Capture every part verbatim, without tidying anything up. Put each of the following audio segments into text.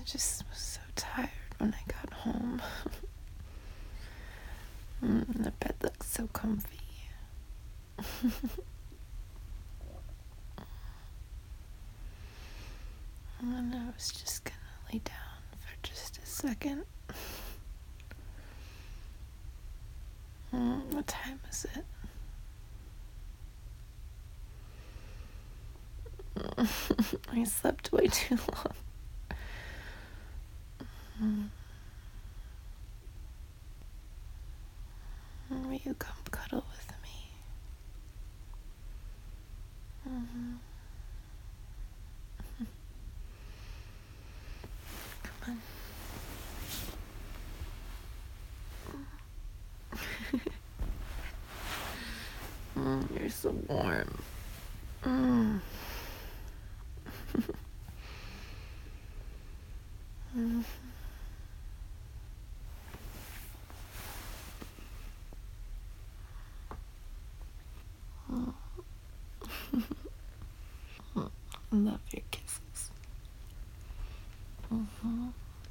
just was so tired when I got home. mm, the bed looks so comfy. And I was just gonna lay down for just a second. Mm, what time is it? I slept way too long. Mm. Will you come cuddle with me? Mm-hmm. Come on. mm, you're so warm. Mm. mm. I love your kisses. Mm-hmm.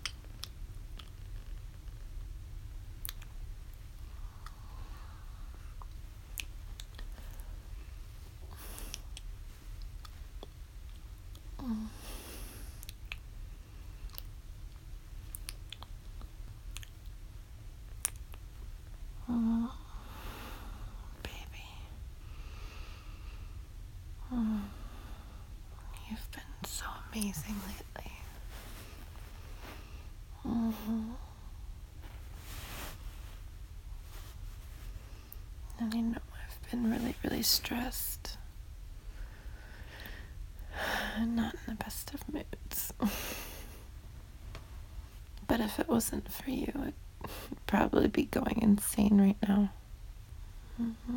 Mm. Mm. Baby. Mm. You've been so amazing lately. Mm-hmm. And I know I've been really, really stressed. Not in the best of moods. But if it wasn't for you, I'd probably be going insane right now. Mm-hmm.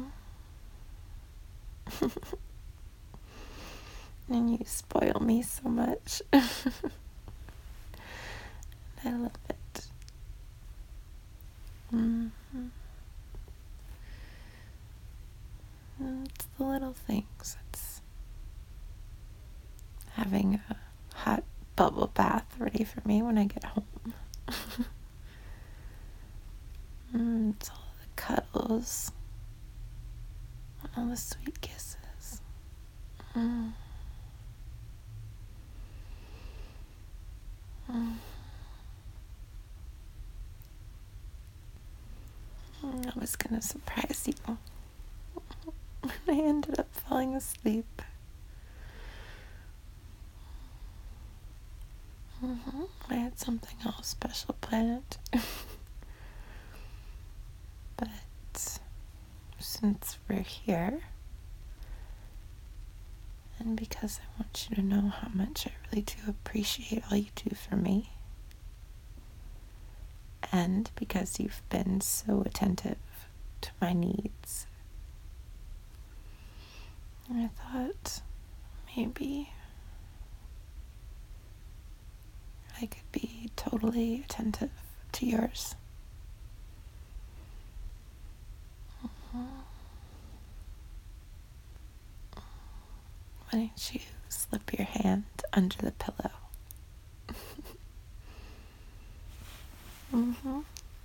And you spoil me so much. I love it. Mm-hmm. It's the little things. It's having a hot bubble bath ready for me when I get home. mm, it's all the cuddles. All the sweet kisses. Mm. Mm. I was gonna surprise you. I ended up falling asleep. Mm-hmm. I had something else special planned. But since we're here, and because I want you to know how much I really do appreciate all you do for me, and because you've been so attentive to my needs, I thought maybe I could be totally attentive to yours. Mm-hmm. Why don't you slip your hand under the pillow? mm-hmm.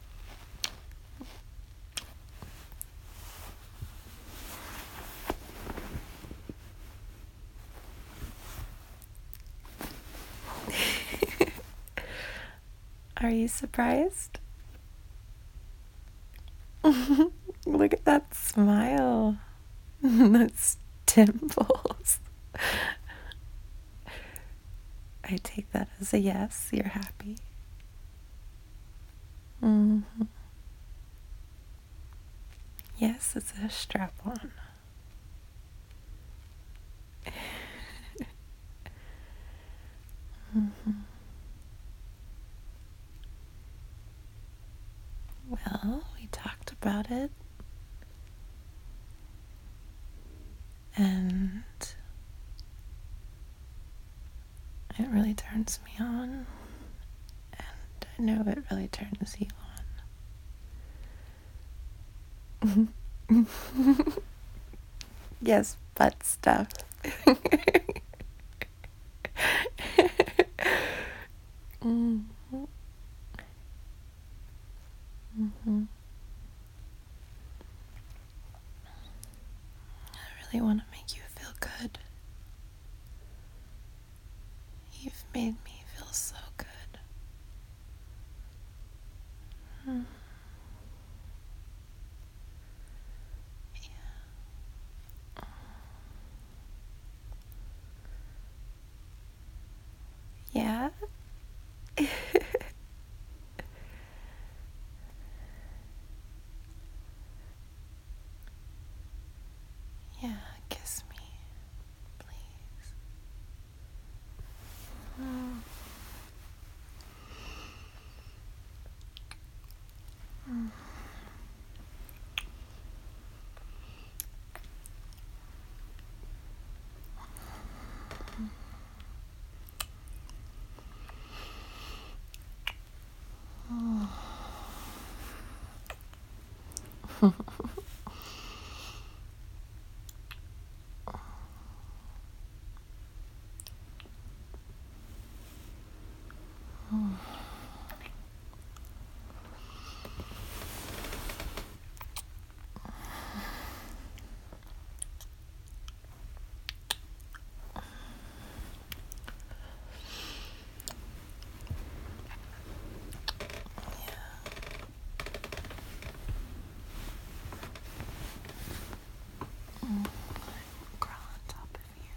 Are you surprised? Look at that smile. Those dimples. I take that as a yes. You're happy. Mm-hmm. Yes, it's a strap-on. mm-hmm. Well, we talked about it. And it really turns me on. And I know it really turns you on. Yes, butt stuff. mm. really want to make you feel good. You've made me feel so good. Hmm. Yeah? Yeah, kiss me, please. Mm. Mm. Crawl on top of you.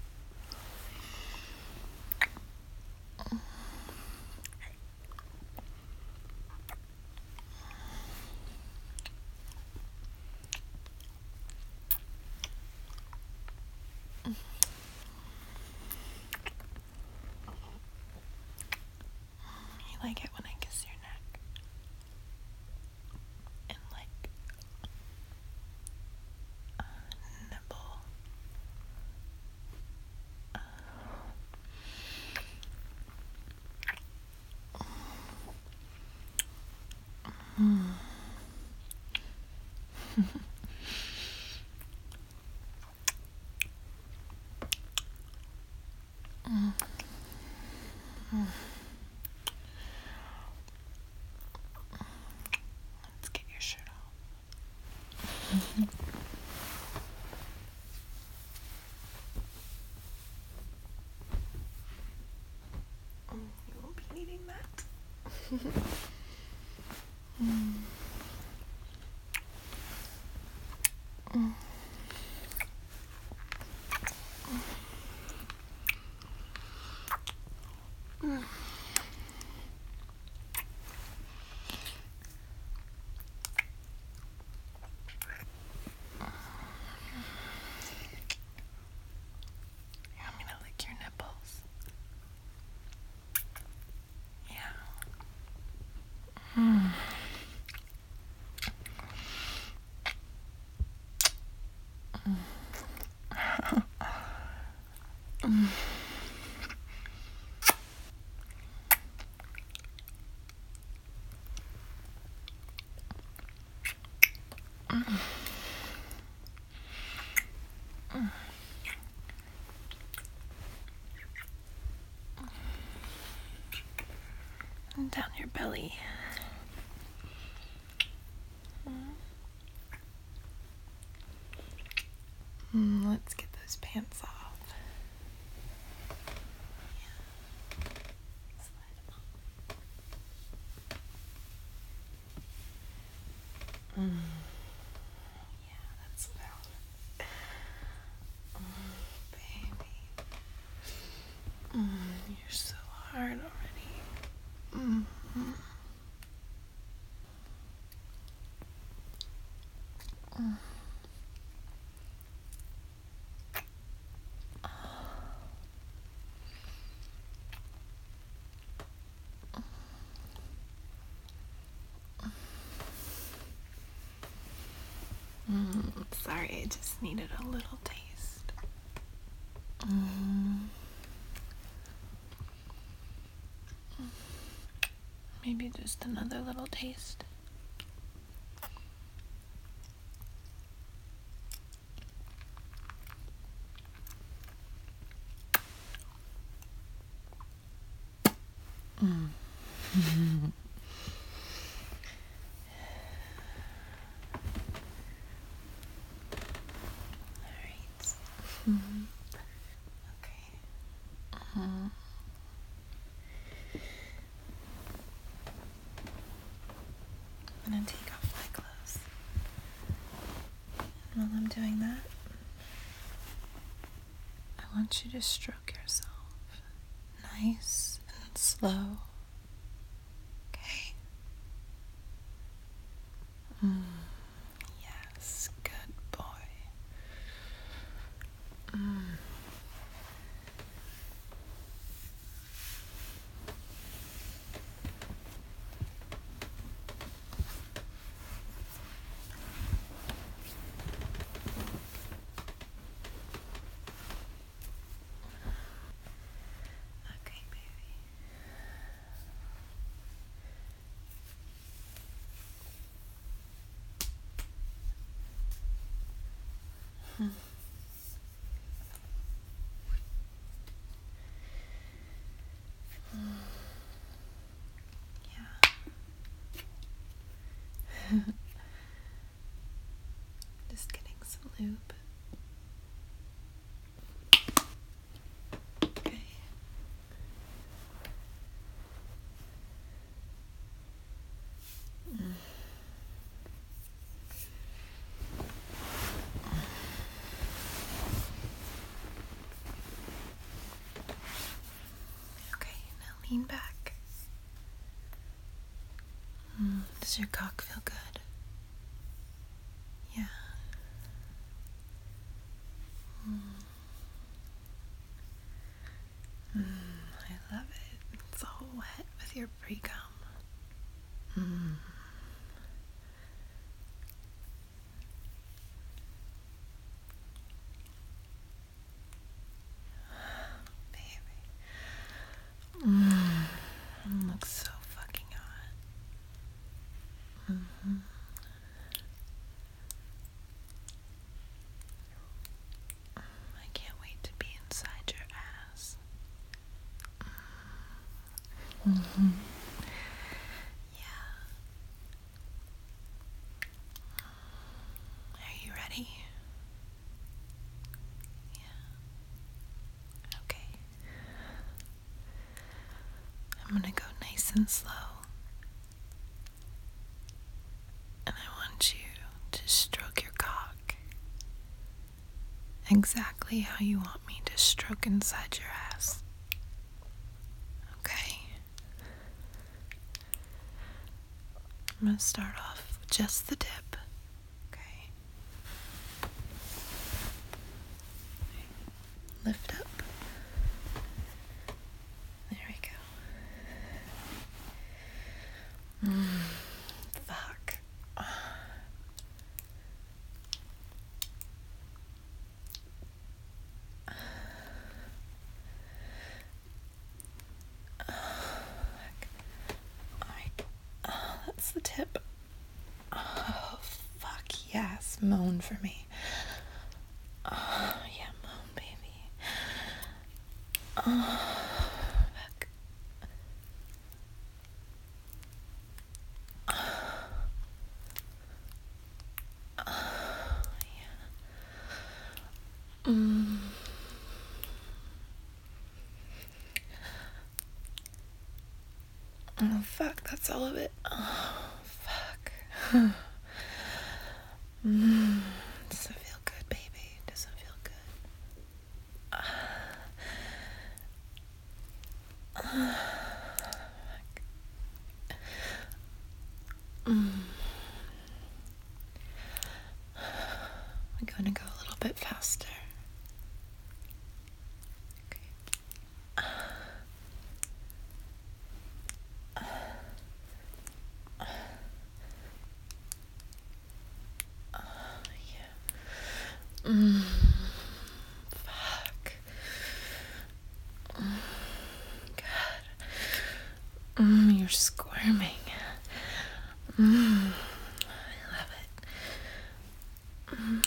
You like it when I kiss your neck? And like uh, nibble. Mm. Mm. Mm. Let's get your shirt off. You won't be needing that. Mm. Mm. Mm. You want me to lick your nipples? Yeah. Mm. Mm. And down your belly. Mm, let's get those pants off. Mm. Yeah, that's loud. Mm, baby. Mm, you're so hard already. Mm-hmm. Mm. Mm, sorry, I just needed a little taste. Mm. Maybe just another little taste. Mm. Alright. Mm-hmm. Okay. Mm-hmm. I'm gonna take off my clothes. And while I'm doing that, I want you to stroke yourself nice and slow. Okay? Mm. Yes, good boy. Mm. Okay, baby. Hmm. Yeah. Just getting some lube. Okay. Mm. Okay, now lean back. Mm. Does your cock feel good? Yeah. Mm. Mm. I love it. It's all wet with your pre-cum. Mm. Baby. Mm. It looks so fucking hot. Mm-hmm. I can't wait to be inside your ass. Mm-hmm. Yeah. Are you ready? Yeah. Okay. I'm gonna go nice and slow. And I want you to stroke your cock exactly how you want me to stroke inside your ass. Okay? I'm gonna start off with just the tip. Okay? Lift up. There we go. Mm, fuck. Alright. Oh, that's the tip. Oh, fuck yes. Moan for me. Oh, yeah, moan, baby. Oh, fuck. Oh, yeah. Mm. Oh, fuck, that's all of it. Oh, fuck. mm. Does it feel good, baby? Does it feel good? Uh, uh, fuck. Mm. I'm gonna go a little bit faster. Okay. Oh, yeah. Mm. Fuck. Mm. God. Mm, you're squirming. Mm. I love it. Mm.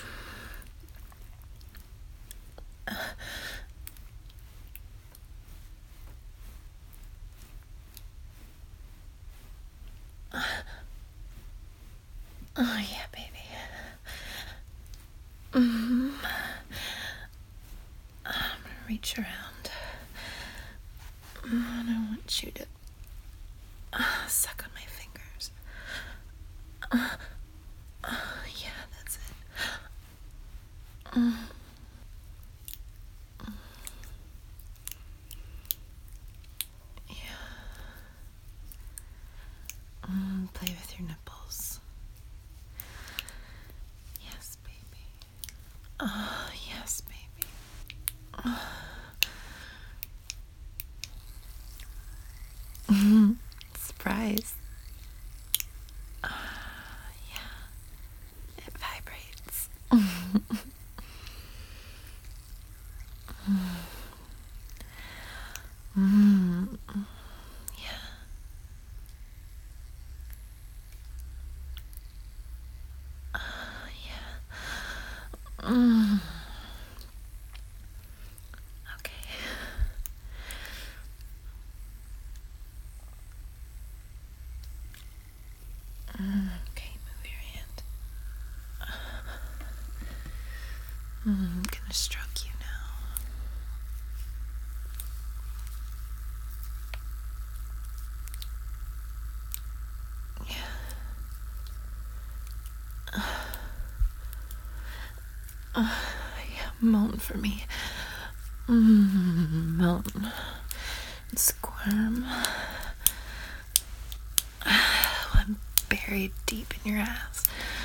Oh, yeah, baby. Mm-hmm. reach around. And I want you to uh, suck on my fingers. Uh, uh, yeah, that's it. Mm. Yeah. Mm, play with your nipples. Yes, baby. Oh, yes, baby. Oh. Surprise. Uh, yeah. It vibrates. Mm. Yeah. Uh, yeah. Mm. Okay. Mm. Okay, move your hand. Mm. I'm gonna stroke you now. Yeah. Uh, yeah, moan for me. Mm, moan. Squirm. I'm buried deep in your ass.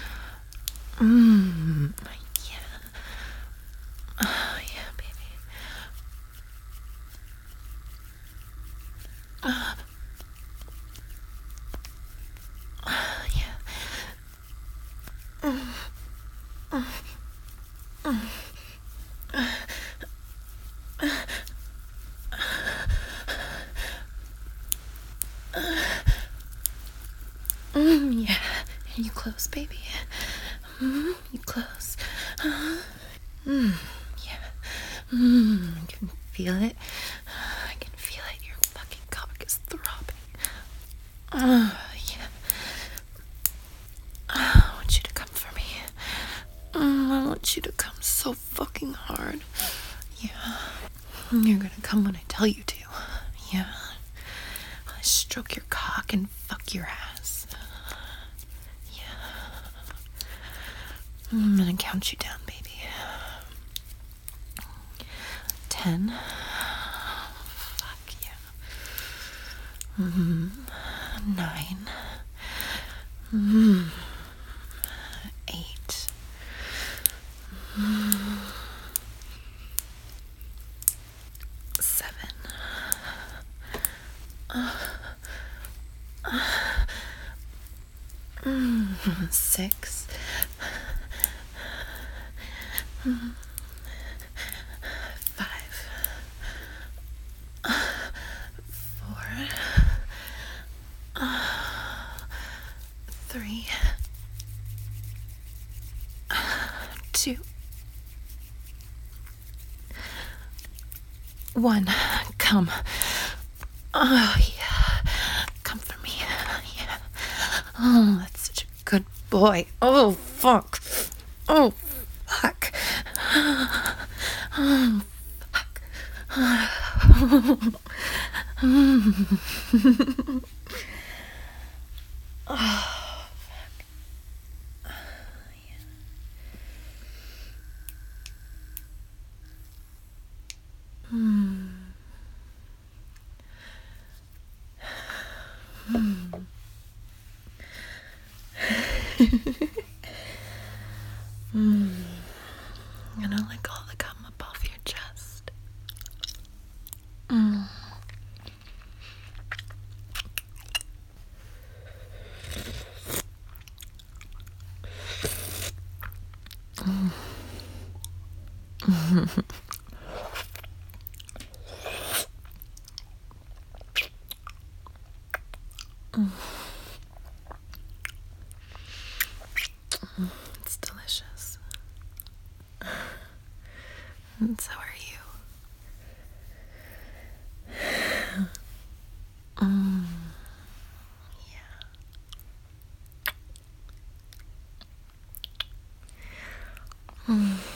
Mmm. Yeah. Oh, yeah, baby. Uh, uh, yeah. Mm, mm, mm. Mm, yeah. Are you close, baby? Mm, you close. Uh, mm, yeah. Mm, I can feel it. I can feel it. Your fucking cock is throbbing. Uh, yeah. I want you to come for me. Mm, I want you to come so fucking hard. Yeah. You're gonna come when I tell you to. Yeah. I stroke your cock and fuck your ass. Yeah. I'm gonna count you down, baby. Ten. Fuck yeah. Mm-hmm. Nine. Mm-hmm. Eight. Mm-hmm. Seven. Uh, uh, mm, six. Mm, five. Four. Three. Two. One. Come. Oh, yeah. Come for me. Yeah. Oh, that's such a good boy. Oh, fuck. Oh, fuck. Oh, fuck. Oh, fuck. Oh, yeah. Hmm. Hmm. Hmm. I'm gonna lick all the gum up off your chest. Mm. Mm. Mm. It's delicious. And so are you. Mm. Yeah. Mm.